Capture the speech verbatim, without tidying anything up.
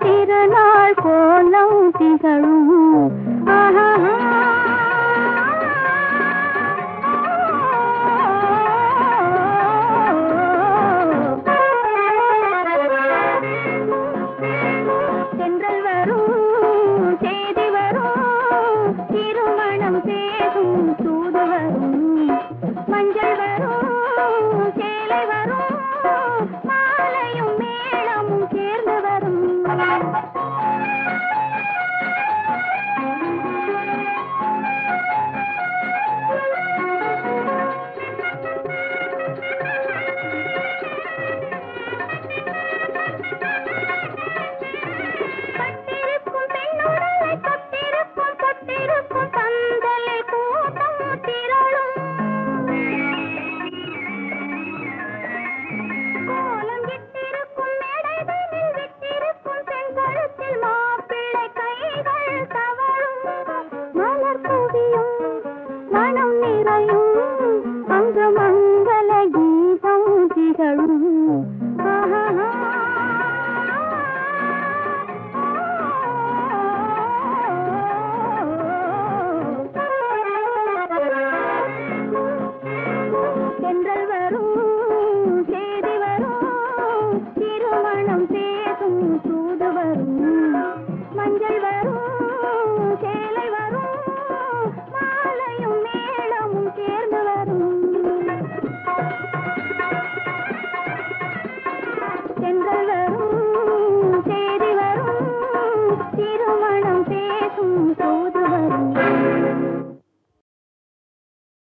திருநாள் கோலம் திகழும். சென்றல் வரும் செய்தி வரும் திருமணம் பேசும் தூது வரும். மஞ்சள் வரும் சேலை வரும் மாலையும் மேளமும் சேர்ந்து வரும். பட்டிருக்கும் பெண்ணுடலை தொட்டிருக்கும் தொட்டிருக்கும் பந்தலை கூட்டம் திரளும். கோலம் இட்டிருக்கும் மேடைதனில் விட்டிருக்கும் பெண்களுத்தில் மாப்பிள்ளை கைகள் தவழும். மலர் குவியும் மனம் நிறையும் அங்கு மங்கள கீதம் திகழும். சென்றல் வரும் செய்தி வரும் திருமணம் பேசும் தூது வரும். மஞ்சள் வரும் சேலை வரும் மாலையும் மேளமும் சேர்ந்து வரும். சென்றல் வரும் செய்தி வரும் திருமணம்